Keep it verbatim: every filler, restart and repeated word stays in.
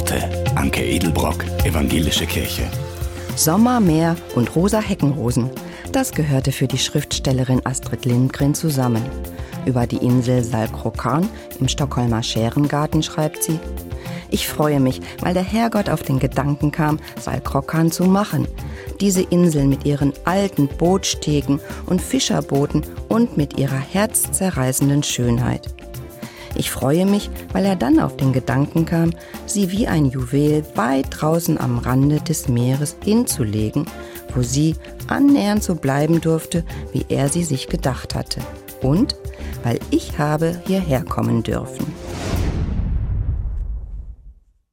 Worte. Anke Edelbrock, Evangelische Kirche. Sommer, Meer und rosa Heckenrosen. Das gehörte für die Schriftstellerin Astrid Lindgren zusammen. Über die Insel Saltkråkan im Stockholmer Schärengarten schreibt sie: Ich freue mich, weil der Herrgott auf den Gedanken kam, Saltkråkan zu machen. Diese Insel mit ihren alten Bootstegen und Fischerbooten und mit ihrer herzzerreißenden Schönheit. Ich freue mich, weil er dann auf den Gedanken kam, sie wie ein Juwel weit draußen am Rande des Meeres hinzulegen, wo sie annähernd so bleiben durfte, wie er sie sich gedacht hatte. Und weil ich habe hierher kommen dürfen.